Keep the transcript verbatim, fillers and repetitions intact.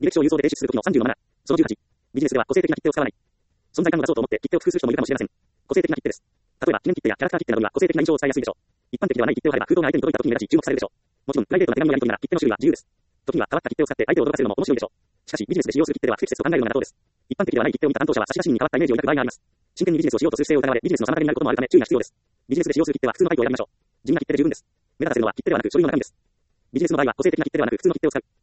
履歴書を郵送で提出するときのさんじゅうのマナー。そのじゅうはち。ビジネスでは個性的な切手を使わない。存在感を出そうと思って切手を工夫する人もいるかもしれません。個性的な切手です。例えば、記念切手やキャラクター切手などには個性的な印象を伝えやすいでしょう。一般的ではない切手を貼れば封筒が相手に届いた時に目立ち注目されるでしょう。もちろん、プライベートな手紙のやり取りなら切手の種類は自由です。時には変わった切手を使って相手を驚かせるのも面白いでしょう。しかし、ビジネスで使用する切手では不適切と考えるのが妥当です。一般的ではない切手を見た担当者は差出人に変わったイメージを抱く場合があります。真剣にビジネスをしようとする姿勢を疑われ、ビジネスの妨げになることもあるため注意が必要です。ビジネスで使用する切手は普通のタイプを選びましょう。地味な切手で十分です。目立たせるのは切手ではなく書類の中身です。ビジネスの場合は個性的な切手ではなく普通の切手を使う。